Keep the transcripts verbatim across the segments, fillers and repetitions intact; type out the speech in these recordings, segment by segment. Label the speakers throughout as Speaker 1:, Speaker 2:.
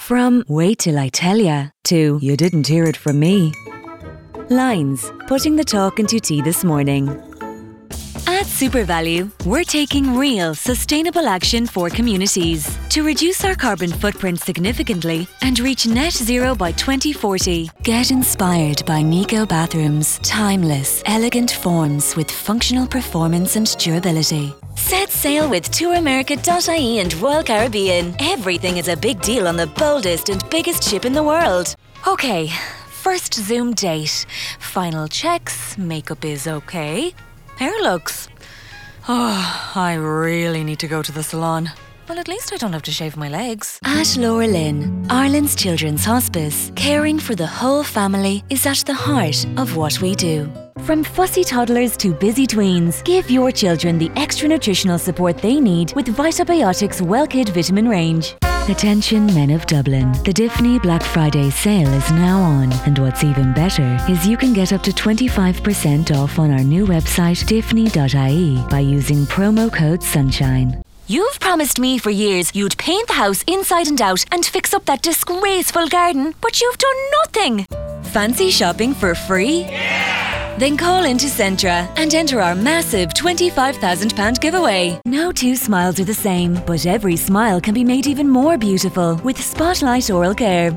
Speaker 1: From wait till I tell ya to you didn't hear it from me. Lines, putting the talk into tea this morning. At SuperValu, we're taking real, sustainable action for communities to reduce our carbon footprint significantly and reach net zero by twenty forty. Get inspired by Nico bathrooms. Timeless, elegant forms with functional performance and durability. Set sail with tour america dot I E and Royal Caribbean. Everything is a big deal on the boldest and biggest ship in the world. Okay, first Zoom date. Final checks, makeup is okay. Hair looks. Oh, I really need to go to the salon. Well, at least I don't have to shave my legs. At Laura Lynn, Ireland's Children's Hospice, caring for the whole family is at the heart of what we do. From fussy toddlers to busy tweens, give your children the extra nutritional support they need with Vitabiotics WellKid vitamin range. Attention men of Dublin, the Diffney Black Friday sale is now on, and what's even better is you can get up to twenty-five percent off on our new website diffney dot I E by using promo code SUNSHINE. You've promised me for years you'd paint the house inside and out and fix up that disgraceful garden, but you've done nothing. Fancy shopping for free? Yeah! Then call into Centra and enter our massive twenty-five thousand pounds giveaway. No two smiles are the same, but every smile can be made even more beautiful with Spotlight Oral Care.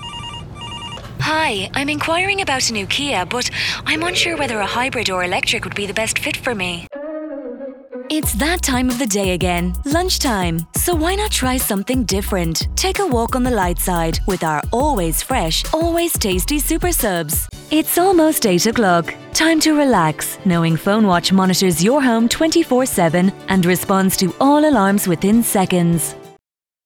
Speaker 1: Hi, I'm inquiring about a new Kia, but I'm unsure whether a hybrid or electric would be the best fit for me. It's that time of the day again, lunchtime. So why not try something different? Take a walk on the light side with our always fresh, always tasty super subs. It's almost eight o'clock. Time to relax, knowing PhoneWatch monitors your home twenty-four seven and responds to all alarms within seconds.